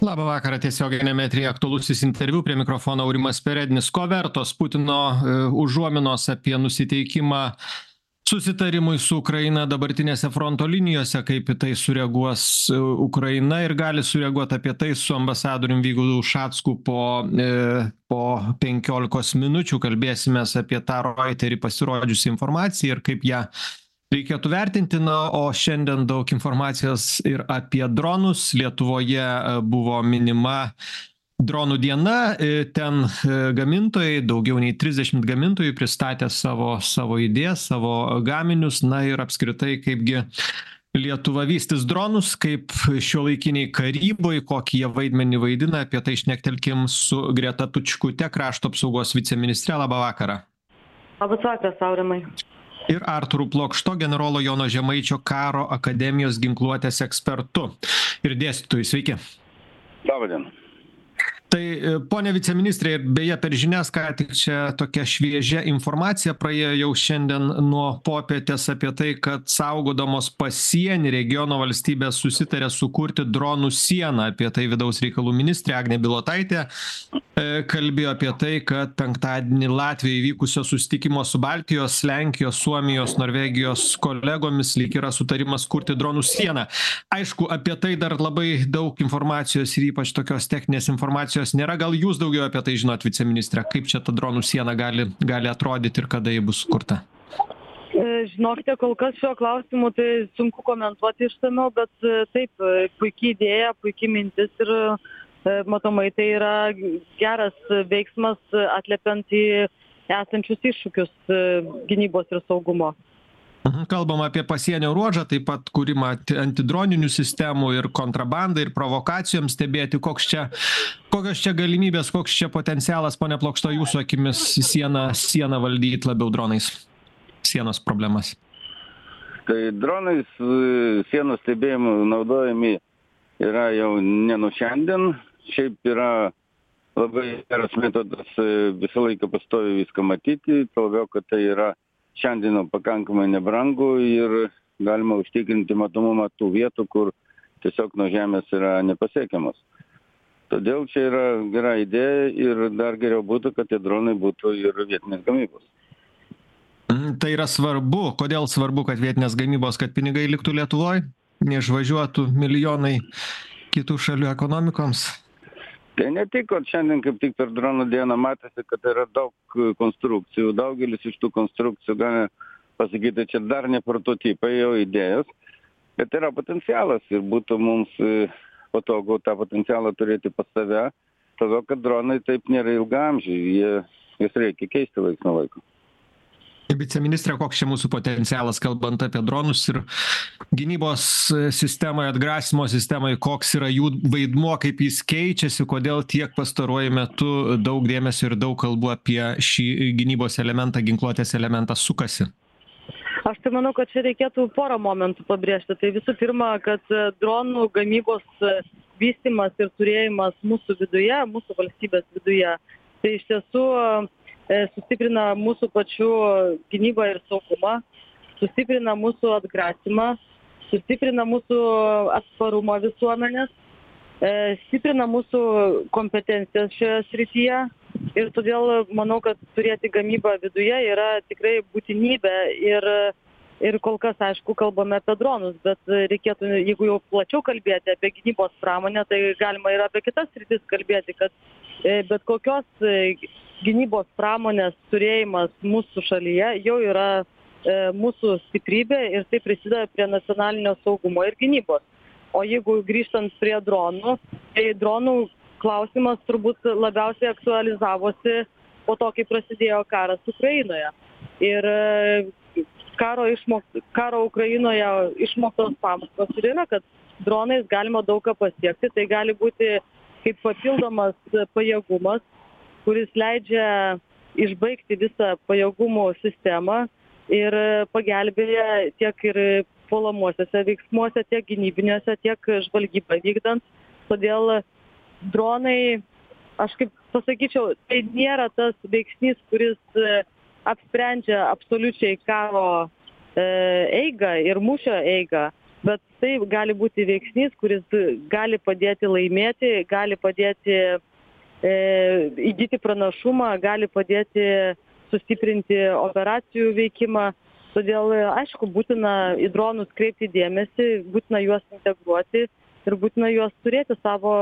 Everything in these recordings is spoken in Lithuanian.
Labą vakarą, tiesioginiame eteryje aktualusis interviu, prie mikrofono Aurimas Perednis. Ko vertos Putino užuominos apie nusiteikimą susitarimui su Ukraina dabartinėse fronto linijose, kaip į tai sureaguos Ukraina ir gali sureaguoti, apie tai su ambasadorium Vygaudu Ušacku po 15 minučių kalbėsimės apie tą Reuterį pasirodžiusią informaciją ir kaip ją reikėtų vertinti. Na, o šiandien daug informacijos ir apie dronus. Lietuvoje buvo minima dronų diena. Ten gamintojai, daugiau nei 30 gamintojų pristatė savo idėjas, savo gaminius. Na ir apskritai, kaipgi Lietuva vystys dronus, kaip šiuolaikiniai karyboj, kokį jie vaidmenį vaidina. Apie tai šnektelkim su Greta Tučkute, krašto apsaugos viceministre. Labą vakarą. Labas vakaras, Aurimai. Ir Artūru Plokšto, generolo Jono Žemaičio karo akademijos ginkluotės ekspertu ir dėstytoju. Sveiki. Labą dieną. Tai, ponė viceministrė, beje, per žinias, ką tik čia tokia šviežia informacija praėjo jau šiandien nuo popietės apie tai, kad saugodamos pasienį regiono valstybės susitarė sukurti dronų sieną. Apie tai vidaus reikalų ministrė Agnė Bilotaitė kalbėjo apie tai, kad penktadienį Latvijoje vykusio susitikimo su Baltijos, Lenkijos, Suomijos, Norvegijos kolegomis lyg yra sutarimas kurti dronų sieną. Aišku, apie tai dar labai daug informacijos ir ypač tokios techninės informacijos nėra. Gal jūs daugiau apie tai žinot, viceministrė, kaip čia ta dronų siena gali atrodyti ir kada ji bus sukurta? Žinokite, kol kas šiuo klausimu tai sunku komentuoti išsamiau, bet taip, puikiai idėja, puikiai mintis ir matomai tai yra geras veiksmas atliepiant į esančius iššūkius gynybos ir saugumo. Kalbam apie pasienio ruožą, taip pat kūrimą antidroninių sistemų ir kontrabandą ir provokacijoms stebėti. Kokios čia galimybės, koks čia potencialas, pone Plokšto, jūsų akimis sieną valdyti labiau dronais? Sienos problemas. Tai dronais sienos stebėjimų naudojami yra jau ne nuo šiandien. Šiaip yra labai geras metodas visą laiką pastoviai viską matyti, labiau, kad tai yra šiandien pakankamai nebrangu ir galima užtikrinti matomumą tų vietų, kur tiesiog nuo žemės yra nepasiekiamas. Todėl čia yra gera idėja ir dar geriau būtų, kad tie dronai būtų ir vietinės gamybos. Tai yra svarbu. Kodėl svarbu, kad vietinės gamybos, kad pinigai liktų Lietuvoje, neišvažiuotų milijonai kitų šalių ekonomikoms? Tai ne tik, kad šiandien kaip tik per dronų dieną matėsi, kad yra daug konstrukcijų. Daugelis iš tų konstrukcijų, galime pasakyti, čia dar ne prototipai, jau idėjos, bet yra potencialas ir būtų mums patogu tą potencialą turėti pas save, todėl kad dronai taip nėra ilgaamžiai, jas reikia keisti laiks nuo laiko. Viceministrė, koks čia mūsų potencialas, kalbant apie dronus ir gynybos sistemai, atgrasimo sistemai, koks yra jų vaidmuo, kaip jis keičiasi, kodėl tiek pastaruoju metu daug dėmesio ir daug kalbų apie šį gynybos elementą, ginkluotės elementą sukasi? Aš tai manau, kad čia reikėtų porą momentų pabrėžti. Tai visų pirma, kad dronų gamybos vystymas ir turėjimas mūsų viduje, mūsų valstybės viduje, tai iš tiesų sustiprina mūsų pačių gynybą ir saugumą, sustiprina mūsų atgrasymą, sustiprina mūsų atsparumą visuomenės, stiprina mūsų kompetencijas šioje srityje ir todėl manau, kad turėti gamybą viduje yra tikrai būtinybė ir kol kas, aišku, kalbame apie dronus, bet reikėtų, jeigu jau plačiau kalbėti apie gynybos pramonę, tai galima ir apie kitas sritis kalbėti, kad bet kokios gynybos pramonės turėjimas mūsų šalyje jau yra mūsų stiprybė ir tai prisideda prie nacionalinio saugumo ir gynybos. O jeigu grįžtant prie dronų, tai dronų klausimas turbūt labiausiai aktualizavosi po to, kai prasidėjo karas Ukrainoje. Ir karo Ukrainoje išmoktos pamokos ir yra, kad dronais galima daug ką pasiekti. Tai gali būti kaip papildomas pajėgumas, kuris leidžia išbaigti visą pajėgumų sistemą ir pagelbėja tiek ir puolamuosiuose veiksmuose, tiek gynybiniuose, tiek žvalgybą vykdant. Todėl dronai, aš kaip pasakyčiau, tai nėra tas veiksnys, kuris apsprendžia absoliučiai karo eigą ir mūšio eigą, bet tai gali būti veiksnys, kuris gali padėti laimėti, gali padėti įgyti pranašumą, gali padėti sustiprinti operacijų veikimą. Todėl, aišku, būtina į dronus kreipti dėmesį, būtina juos integruoti ir būtina juos turėti savo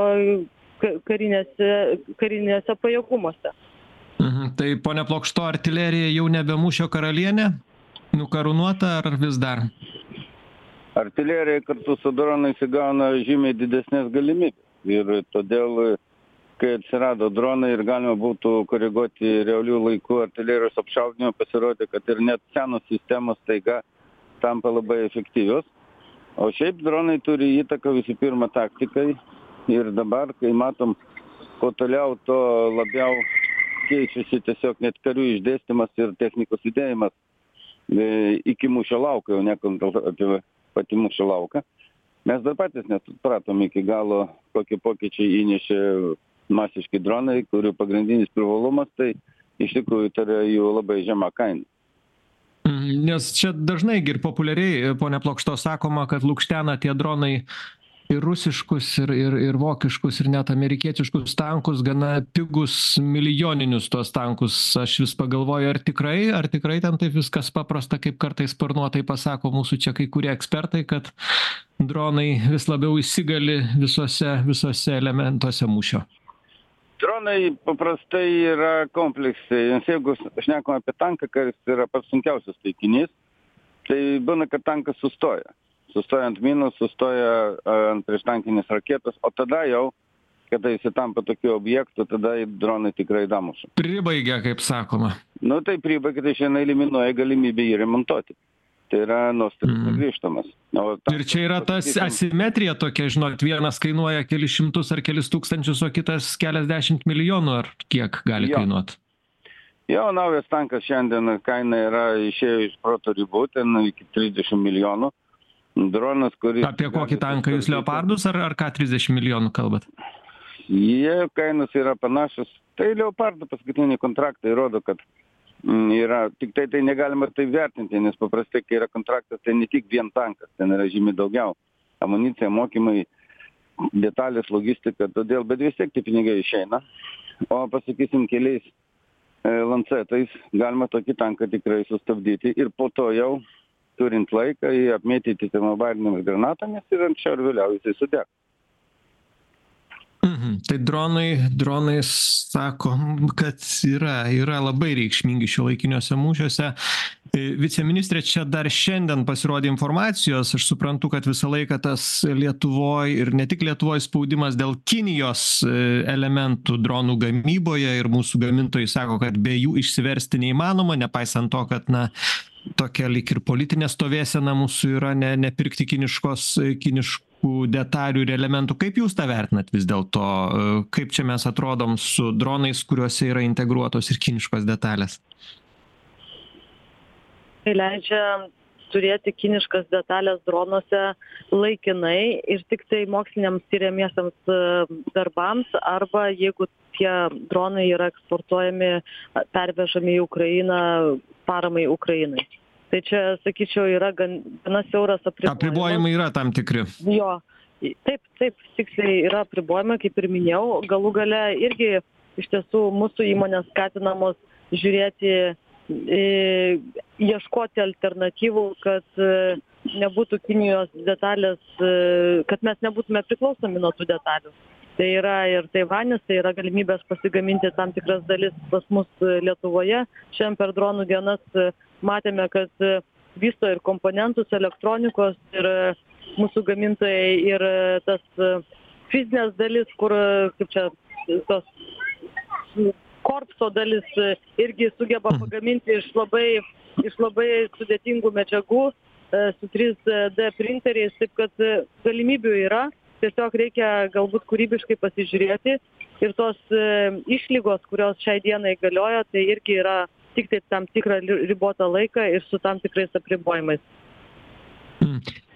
karinėse pajėgumuose. Tai, ponia Plokšto, artilerija jau nebe mūšio karalienė? Nukarūnuota ar vis dar? Artilerija kartu su dronais įgauna žymiai didesnės galimybės. Ir todėl, kai atsirado dronai ir galima būtų koreguoti realių laikų artilerijos apšaudymą, pasirodė, kad ir net senos sistemos taiga tampa labai efektyvios. O šiaip dronai turi įtaką visų pirma taktikai. Ir dabar, kai matom, kuo toliau, to labiau keičiasi tiesiog net karių išdėstymas ir technikos judėjimas iki mūšio lauko, jau nekalbant apie patį mūšio lauką. Mes dar patys nesupratom iki galo, kokie pokyčiai įnešė masiški dronai, kurių pagrindinis privalumas, tai iš tikrųjų tai yra jų labai žema kaina. Nes čia dažnai ir populiariai, ponia Plokšto, sakoma, kad lukštena tie dronai ir rusiškus, ir vokiškus, ir net amerikietiškus tankus, gana pigus milijoninius tuos tankus. Aš vis pagalvoju, ar tikrai ten taip viskas paprasta, kaip kartais sparnuotai pasako mūsų čia kai kurie ekspertai, kad dronai vis labiau įsigali visuose elementuose mūšio. Dronai paprastai yra kompleksai, nes jeigu šnekam apie tanką, kuris yra pats sunkiausias taikinys, tai būna, kad tankas sustoja ant minų, sustoja ant prieštankinės raketos, o tada jau, kada jis tampa tokiu objektu, tada dronai tikrai damuša. Pribaigia, kaip sakoma. Nu, tai pribaigia, tai šiandien eliminuoja galimybę jį remontuoti. Tai yra nuostolis negrįžtamas. Ir čia yra tas asimetrija tokia, žinot, vienas kainuoja kelis šimtus ar kelis tūkstančius, o kitas keliasdešimt milijonų, ar kiek gali kainuoti? Jo, naujas tankas šiandien kaina yra išėjo iš proto ribų, ten iki 30 milijonų. Dronas, kuris... Apie kokį tanką jūs, Leopardus ar ką 30 milijonų kalbat? Jie kainos yra panašus. Tai Leopardų paskutiniai kontraktai rodo, kad yra, tik tai negalima tai vertinti, nes paprastai, kai yra kontraktas, tai ne tik vien tankas, ten yra žymiai daugiau. Amunicija, mokymai, detalės, logistika, todėl, bet vis tiek tie pinigai išeina. O pasakysim, keliais lancetais galima tokį tanką tikrai sustabdyti ir po to jau turint laiką jį apmėtyti termobarinėmis granatomis ir anksčiau ir vėliau jisai sudeg. Tai dronai sako, kad yra labai reikšmingi šiuolaikiniuose mūšiuose. Viceministrė, čia dar šiandien pasirodė informacijos, aš suprantu, kad visą laiką tas Lietuvoj ir ne tik Lietuvoj spaudimas dėl Kinijos elementų dronų gamyboje ir mūsų gamintojai sako, kad be jų išsiversti neįmanoma, nepaisant to, kad tokia lyg ir politinė stovėsena mūsų yra nepirkti kiniškų detalių ir elementų. Kaip jūs tą vertinat vis dėlto? Kaip čia mes atrodom su dronais, kuriuose yra integruotos ir kiniškos detalės? Tai leidžia turėti kiniškas detalės dronuose laikinai ir tik tai moksliniams tyriamiesiams darbams arba jeigu tie dronai yra eksportuojami, pervežami į Ukrainą, paramai Ukrainai. Tai čia, sakyčiau, yra gana siauras apribojimas. Apribojimai yra tam tikri. Jo, taip, tiksliai yra apribojimai, kaip ir minėjau. Galų gale irgi iš tiesų mūsų įmonės skatinamos žiūrėti, ieškoti alternatyvų, kad nebūtų Kinijos detalės, kad mes nebūtume priklausomi nuo tų detalių. Tai yra ir Taivanis, tai yra galimybės pasigaminti tam tikras dalis pas mus Lietuvoje. Šiandien per dronų dienas matėme, kad vysto ir komponentus, elektronikos ir mūsų gamintojai ir tas fizinės dalis, kur, kaip čia, tos korpso dalis irgi sugeba pagaminti iš labai sudėtingų medžiagų su 3D printeriais, taip kad galimybių yra. Tiesiog reikia galbūt kūrybiškai pasižiūrėti ir tos išlygos, kurios šiai dienai galioja, tai irgi yra tik tai tam tikrą ribotą laiką ir su tam tikrais apribojimais.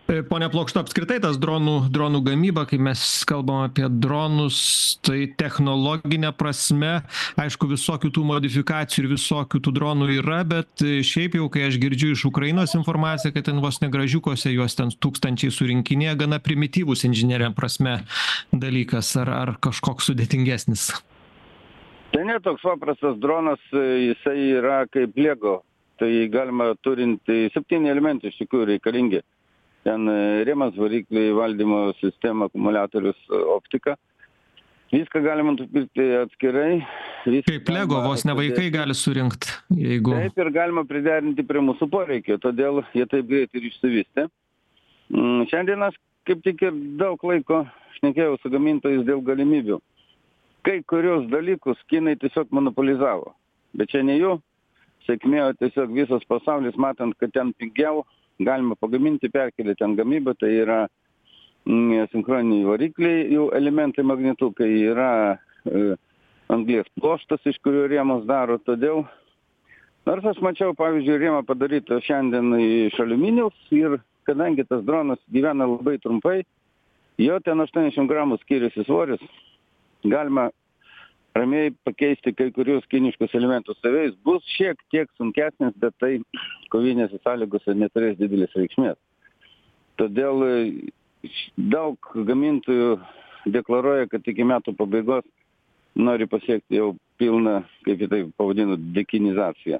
Pone Plokšto, apskritai tas dronų gamyba, kai mes kalbam apie dronus, tai technologinė prasme, aišku, visokių tų modifikacijų ir visokių tų dronų yra, bet šiaip jau, kai aš girdžiu iš Ukrainos informaciją, kad ten vos negražiukose juos ten tūkstančiai surinkinėja, gana primityvus inžinerinė prasme dalykas, ar kažkoks sudėtingesnis. Tai netoks paprastas dronas, jisai yra kaip Lego. Tai galima turinti 7 elementai iš tikrųjų reikalingi. Ten rėmas, varikliai, valdymo sistema, akumuliatorius, optika. Viską galima nupirkti atskirai. Kaip Lego, vos ne vaikai gali surinkti, jeigu... Taip ir galima priderinti prie mūsų poreikio, todėl jie taip greit ir išsivystė. Šiandien aš kaip tik ir daug laiko šnekėjau su gamintojais dėl galimybių. Kai kurios dalykus kinai tiesiog monopolizavo, bet čia ne jų sėkmė, tiesiog visas pasaulis matant, kad ten pigiau, galima pagaminti, perkelti ten gamybą, tai yra sinchroniniai varikliai, jų elementai magnetukai, yra anglies pluoštas, iš kurio rėmus daro, todėl, nors aš mačiau, pavyzdžiui, rėmą padarytą šiandien iš aliuminiaus ir kadangi tas dronas gyvena labai trumpai, jo ten 80 gramų skiriasi svoris, galima ramiai pakeisti kai kurios kiniškus elementus savais, bus šiek tiek sunkesnis, bet tai kovinėse sąlygose neturės didelės reikšmės. Todėl daug gamintojų deklaruoja, kad iki metų pabaigos nori pasiekti jau pilną, kaip tai pavadinu, dekinizaciją.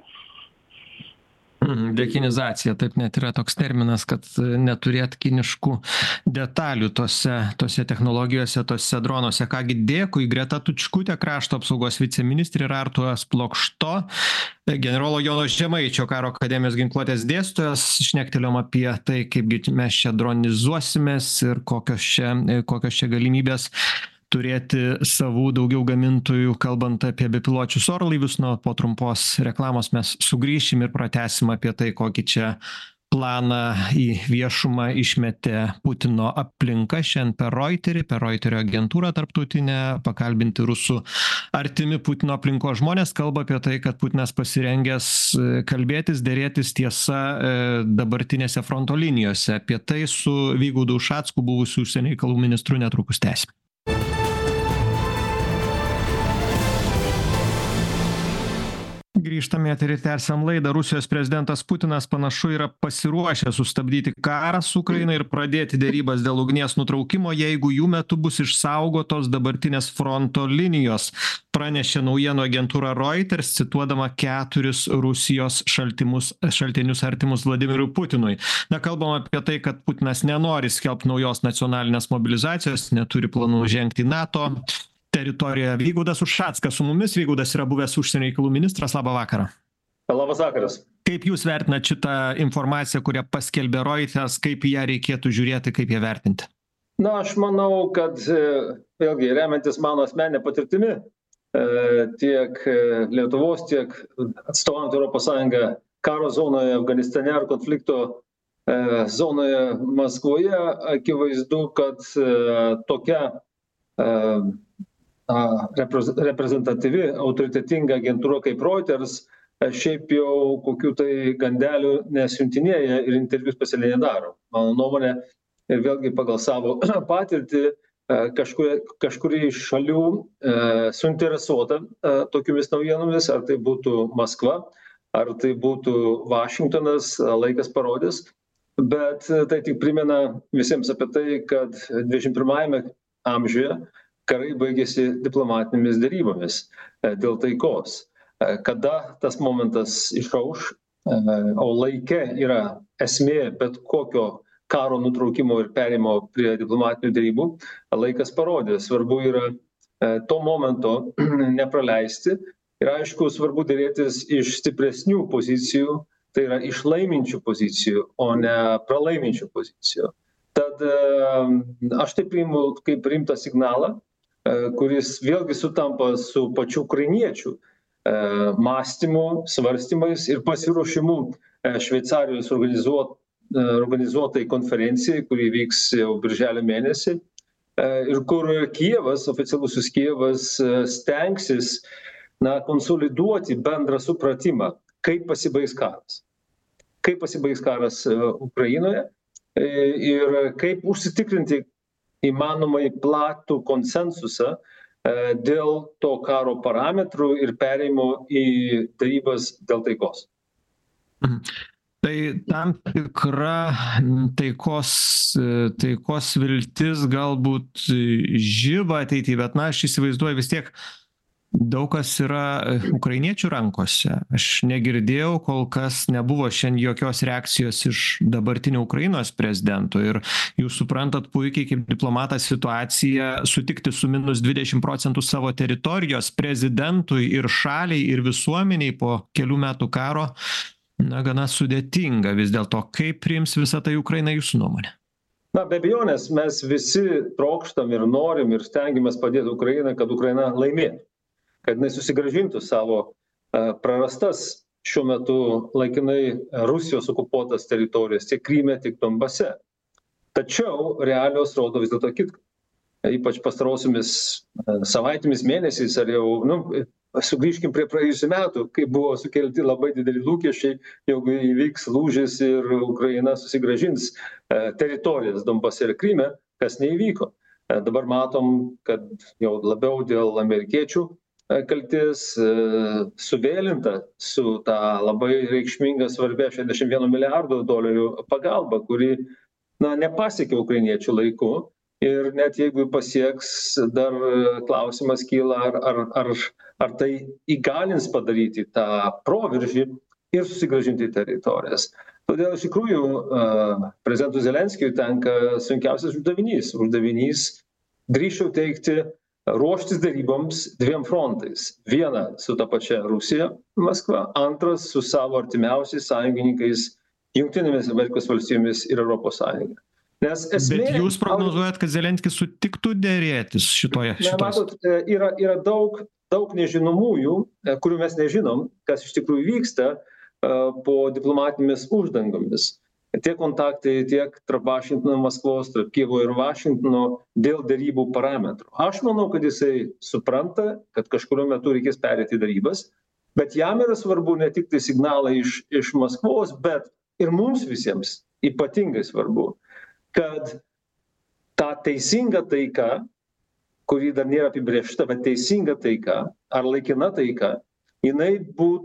Dekinizacija, taip net yra toks terminas, kad neturėt kiniškų detalių tose technologijose, tose dronuose. Kągi, dėkui, Greta Tučkutė, krašto apsaugos viceministrė, ir Artūras Plokšto, generolo Jono Žemaičio karo akademijos ginkluotės dėstytojas. Šnektelėjom apie tai, kaip mes čia dronizuosimės ir kokios čia galimybės turėti savų daugiau gamintojų, kalbant apie bepiločius orlaivius. Po trumpos reklamos mes sugrįšim ir pratęsim apie tai, kokį čia planą į viešumą išmetė Putino aplinka šiandien per Reuterio agentūrą tarptautinę, pakalbinti rusų artimi Putino aplinkos žmonės, kalba apie tai, kad Putinas pasirengęs kalbėtis, dėrėtis tiesa dabartinėse fronto linijose. Apie tai su Vygaudu Ušacku, buvusiu užsienio reikalų ministru, netrukus tęsim. Grįžtame į eterį, tęsiam laidą. Rusijos prezidentas Putinas panašu yra pasiruošęs sustabdyti karą su Ukraina ir pradėti derybas dėl ugnies nutraukimo, jeigu jų metu bus išsaugotos dabartinės fronto linijos, pranešė naujienų agentūra Reuters, cituodama 4 Rusijos šaltinius artimus Vladimirui Putinui. Kalbam apie tai, kad Putinas nenori skelbti naujos nacionalinės mobilizacijos, neturi planų žengti į NATO teritorijoje. Vygaudas Ušackas su mumis. Vygaudas yra buvęs užsienio reikalų ministras. Labą vakarą. Labas vakaras. Kaip jūs vertinat šitą informaciją, kurią paskelbė Reuters, kaip ją reikėtų žiūrėti, kaip ją vertinti? Aš manau, kad vėlgi remiantis mano asmeninė patirtimi, tiek Lietuvos, tiek atstovaujant ES karo zonoje, Afganistane ar konflikto zonoje Maskvoje, akivaizdu, kad tokia reprezentatyvi, autoritetinga agentūra kaip Reuters šiaip jau kokių tai gandelių nesiuntinėja ir interviu specialiai nedaro. Mano nuomonė, ir vėlgi pagal savo patirtį, kažkuri iš šalių suinteresuota tokiomis naujienomis, ar tai būtų Maskva, ar tai būtų Vašingtonas, laikas parodys, bet tai tik primena visiems apie tai, kad 21 amžiuje karai baigėsi diplomatinėmis derybomis dėl taikos. Kada tas momentas išauš, o laike yra esmė bet kokio karo nutraukimo ir perėjimo prie diplomatinių derybų, laikas parodė. Svarbu yra to momento nepraleisti ir aišku, svarbu dėrėtis iš stipresnių pozicijų, tai yra iš laiminčių pozicijų, o ne pralaiminčių pozicijų. Tad aš tai priimu kaip rimtą signalą, kuris vėlgi sutampa su pačiu ukrainiečių mąstymu, svarstymais ir pasiruošimu Šveicarijos organizuotai konferencijai, kuri vyks jau birželio mėnesį, ir kur Kijevas, oficialusis Kijevas, stengsis konsoliduoti bendrą supratimą, kaip pasibaigs karas. Kaip pasibaigs karas Ukrainoje ir kaip užsitikrinti įmanomai platų konsensusą dėl to karo parametrų ir perėjimo į derybas dėl taikos. Tai tam tikra taikos viltis galbūt žiba ateityje, bet na, aš įsivaizduoju vis tiek daug kas yra ukrainiečių rankose. Aš negirdėjau, kol kas nebuvo šiandien jokios reakcijos iš dabartinio Ukrainos prezidento. Ir jūs suprantat puikiai kaip diplomatas situaciją sutikti su minus 20% savo teritorijos prezidentui ir šaliai ir visuomeniai po kelių metų karo, na, gana sudėtinga vis dėlto. Kaip priims visą tai Ukraina jūsų nuomonė? Na, be abejonės, mes visi trokštam ir norim ir stengiamės padėti Ukrainai, kad Ukraina laimėtų, kad jinai susigrąžintų savo prarastas šiuo metu laikinai Rusijos okupuotas teritorijas tiek Kryme, tiek Donbase. Tačiau realios rodo vis dėlto kitką. Ypač pastarosiomis savaitėmis, mėnesiais, ar jau, sugrįžkim prie praėjusių metų, kai buvo sukelti labai dideli lūkesčiai, jeigu įvyks lūžis ir Ukraina susigrąžins teritorijas Donbase ir Kryme, kas neįvyko. Dabar matom, kad jau labiau dėl amerikiečių kaltės suvėlinta su tą labai reikšminga svarbia $61 milijardo pagalba, kuri nepasiekė ukrainiečių laiku. Ir net jeigu pasieks, dar klausimas kyla, ar tai įgalins padaryti tą proveržį ir susigrąžinti teritorijas. Todėl iš tikrųjų prezidentui Zelenskiui tenka sunkiausias uždavinys, drįsčiau teigti, ruoštis deryboms dviem frontais. Viena su ta pačia Rusija, Maskva, antras su savo artimiausiais sąjungininkais Jungtinėmis Amerikos valstybėmis ir Europos Sąjunga. Bet jūs prognozuojat, kad Zelenskis sutiktų derėtis šitoje? Matot, yra daug nežinomųjų, kurių mes nežinom, kas iš tikrųjų vyksta po diplomatinėmis uždangomis. Tiek kontaktai, tiek tarp Vašingtono, Maskvos, tarp Kijevo ir Vašingtono dėl derybų parametrų. Aš manau, kad jisai supranta, kad kažkuriuo metu reikės perėti darybas, bet jam yra svarbu ne tik tai signalai iš Maskvos, bet ir mums visiems ypatingai svarbu, kad ta teisinga taika, kuri dar nėra apibrėžta, bet teisinga taika ar laikina taika, jinai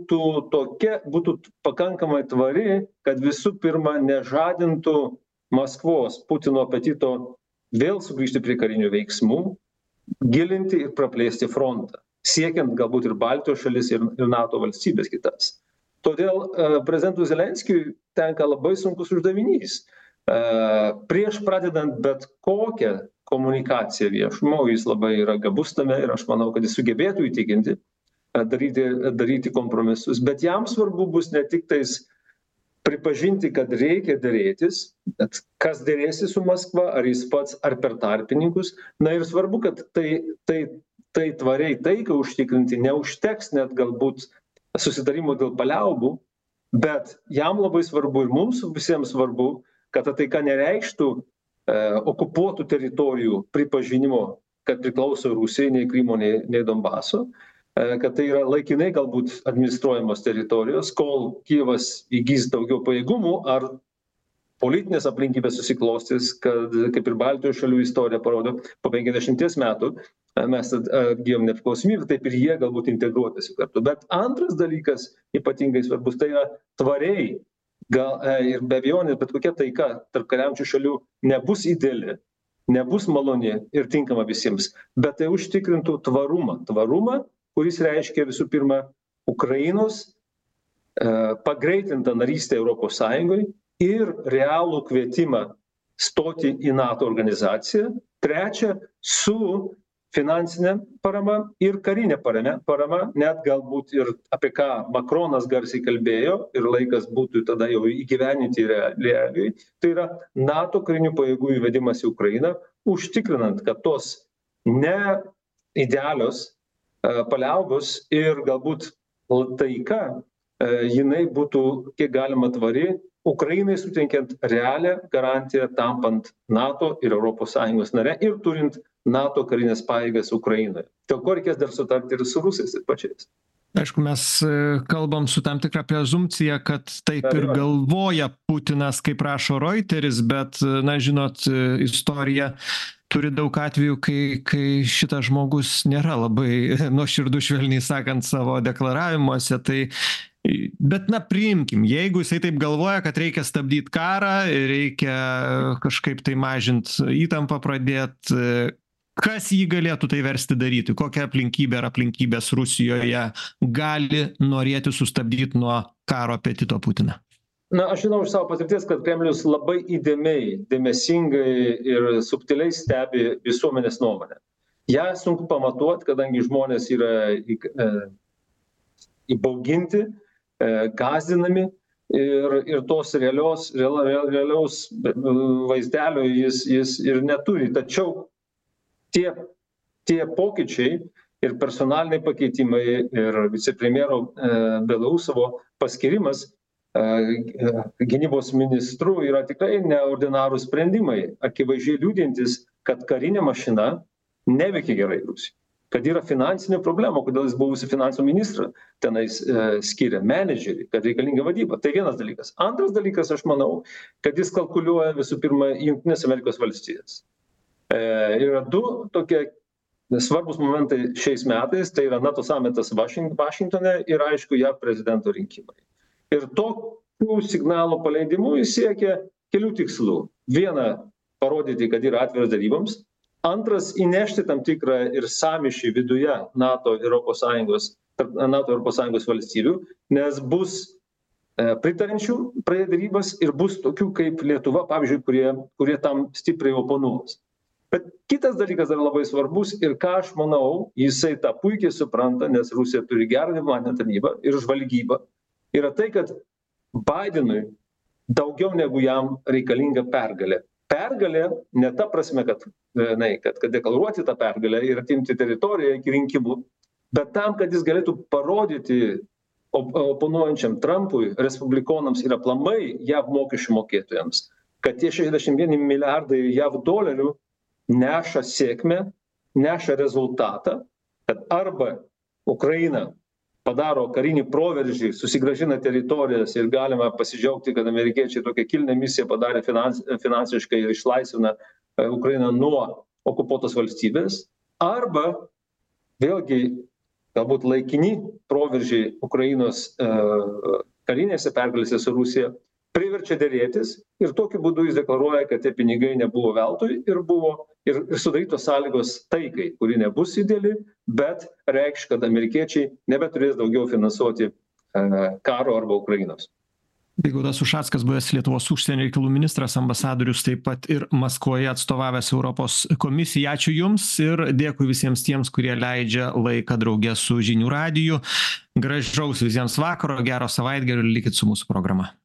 būtų pakankamai tvari, kad visų pirma nežadintų Maskvos Putino apetito vėl sugrįžti prie karinių veiksmų, gilinti ir praplėsti frontą, siekiant galbūt ir Baltijos šalis ir NATO valstybės kitas. Todėl prezidentui Zelenskiui tenka labai sunkus uždavinys. Prieš pradedant bet kokią komunikaciją viešumo, jis labai yra gabus tame ir aš manau, kad jis sugebėtų įtikinti, daryti kompromisus, bet jam svarbu bus ne tik tais pripažinti, kad reikia derėtis, bet kas derėsi su Maskva, ar jis pats, ar per tarpininkus. Na ir svarbu, kad tai tvariai taiką užtikrinti neužteks net galbūt susitarimo dėl paliaubų, bet jam labai svarbu ir mums visiems svarbu, kad ta taika nereikštų okupuotų teritorijų pripažinimo, kad priklauso Rusijai, nei Krymo, nei Donbaso, kad tai yra laikinai galbūt administruojamos teritorijos, kol Kijevas įgys daugiau pajėgumų ar politinės aplinkybės susiklostys, kad kaip ir Baltijos šalių istorija parodo, po 50 metų mes atgijom nepriklausomybę, taip ir jie galbūt integruotųsi kartu. Bet antras dalykas ypatingai svarbus, tai yra tvariai, ir be abejonės, bet kokia taika tarp kariaujančių šalių nebus ideali, nebus maloni ir tinkama visiems, bet tai užtikrintų tvarumą, kuris reiškia visų pirma Ukrainos pagreitintą narystę Europos Sąjungoje ir realų kvietimą stoti į NATO organizaciją. Trečia, su finansinė parama ir karinė parama, net galbūt ir apie ką Makronas garsiai kalbėjo ir laikas būtų tada jau įgyveninti realiai, tai yra NATO karinių pajėgų įvedimas į Ukrainą, užtikrinant, kad tos neidealios paliaubos ir galbūt taika, jinai būtų kiek galima tvari, Ukrainai suteikiant realią garantiją tampant NATO ir ES nare ir turint NATO karinės pajėgas Ukrainoje. Dėl ko reikės dar sutarti ir su rusais ir pačiais. Aišku, mes kalbam su tam tikra prezumpcija, kad taip ir galvoja Putinas, kaip rašo Reuteris, bet, na, žinot, istorija turi daug atvejų, kai šitas žmogus nėra labai nuoširdus, švelniai sakant, savo deklaravimuose. Tai, bet, na, priimkim, jeigu jisai taip galvoja, kad reikia stabdyti karą, reikia kažkaip tai mažint įtampą pradėt, kas jį galėtų tai versti daryti? Kokia aplinkybė ar aplinkybės Rusijoje gali norėti sustabdyti nuo karo apetito Putiną? Na, aš žinau iš savo patirties, kad Kremlius labai įdėmiai, dėmesingai ir subtiliai stebi visuomenės nuomonę. Ja sunku pamatuoti, kadangi žmonės yra įbauginti, gąsdinami ir tos realiaus vaizdelio jis ir neturi. Tačiau tie pokyčiai ir personaliniai pakeitimai ir vicepremjero Belousovo paskirimas gynybos ministru yra tikrai neordinarūs sprendimai, akivaizdžiai liudintis, kad karinė mašina neveikia gerai Rusijai, kad yra finansinių problemų, kodėl jis buvusi finansų ministrą tenais skiria menedžerį, kad reikalinga vadyba. Tai vienas dalykas. Antras dalykas, aš manau, kad jis kalkuliuoja visų pirma Jungtinės Amerikos valstijas. Yra du tokie svarbus momentai šiais metais, tai yra NATO samitas Vašingtone ir aišku JAV prezidento rinkimai. Ir tokių signalų paleidimu jis siekia kelių tikslų. Viena, parodyti, kad yra atviras daryboms. Antras, įnešti tam tikrą ir sąmyšį viduje NATO ir Europos Sąjungos valstybių, nes bus pritarančių pradėti darybas ir bus tokių kaip Lietuva, pavyzdžiui, kurie tam stipriai oponuos. Bet kitas dalykas yra labai svarbus ir ką aš manau, jisai tą puikiai supranta, nes Rusija turi gerą diplomatinę tarnybą ir žvalgybą, yra tai, kad Bidenui daugiau negu jam reikalinga pergalė. Pergalė ne ta prasme, kad deklaruoti tą pergalę ir atimti teritoriją iki rinkimų, bet tam, kad jis galėtų parodyti oponuojančiam Trumpui, respublikonams ir aplamai JAV mokesčių mokėtojams, kad tie 61 milijardai JAV dolerių neša sėkmę, neša rezultatą, kad arba Ukraina padaro karinį proveržį, susigrąžina teritorijas ir galima pasidžiaugti, kad amerikiečiai tokią kilnią misiją padarė finansiškai ir išlaisvina Ukrainą nuo okupuotos valstybės, arba vėlgi galbūt laikini proveržiai Ukrainos karinėse pergalėse su Rusija priverčia derėtis ir tokiu būdu jis deklaruoja, kad tie pinigai nebuvo veltui ir sudarytos sąlygos taikai, kuri nebus ideali, bet reikš, kad amerikiečiai nebeturės daugiau finansuoti karo arba Ukrainos. Vygaudas Ušackas, buvęs Lietuvos užsienio reikalų ministras, ambasadorius, taip pat ir Maskvoje atstovavęs Europos komisiją. Ačiū Jums ir dėkui visiems tiems, kurie leidžia laiką drauge su Žinių radiju. Gražaus visiems vakaro, gero savaitgalio ir likit su mūsų programa.